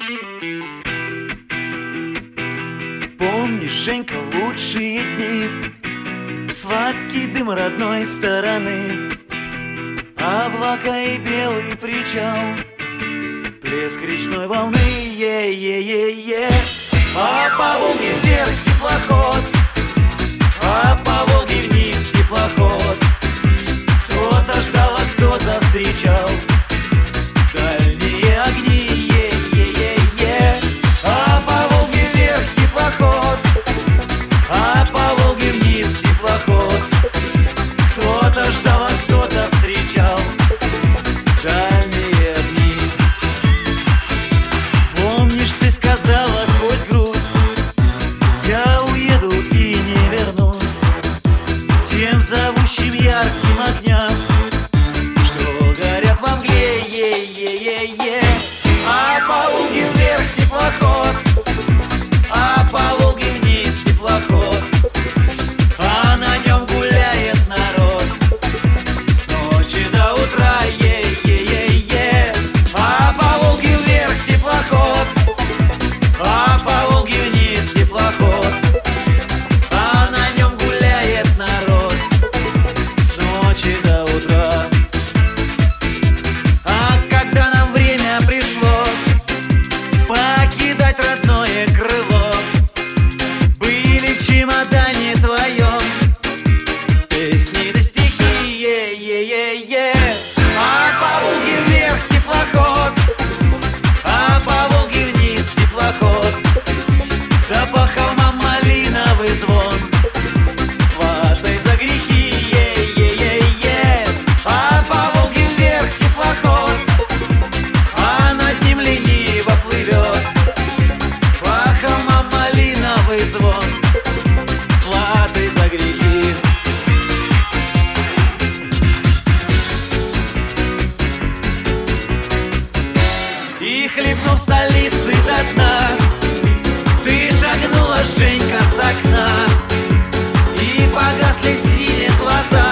Помнишь, Женька, лучшие дни, сладкий дым родной стороны, облака и белый причал, плеск речной волны, е-е-е-е. А по Волге вверх теплоход, а по Волге вниз теплоход. Кто-то ждал, а кто-то встречал дальние огни, е-е-е-е. А по Волге вверх теплоход, а по Волге вниз теплоход. Кто-то ждал, а кто-то встречал дальние огни. Помнишь, ты сказала сквозь грусть: я уеду и не вернусь к тем зовущим ярким огням, что горят во мгле, е-е-е-е. А по Волге вверх теплоход, а по Волге вниз теплоход, а на нем гуляет народ с ночи до утра, е-е-е-е. А по Волге вверх теплоход, а по Волге вниз теплоход, а на нем гуляет народ с ночи до утра. А когда нам время пришло покидать родное крыло, были в чемодане твоем песни да стихи, е-е-е-е. А по Волге вверх теплоход, а по Волге вниз теплоход, да по холмам малиновый звон, платой за грехи, е-е-е-е. А по Волге вверх теплоход, а над ним лениво плывет, по холмам малиновый звон, платой за грехи. И хлебнув столицы до дна, ты шагнула, Женька, с окна, и погасли синие глаза.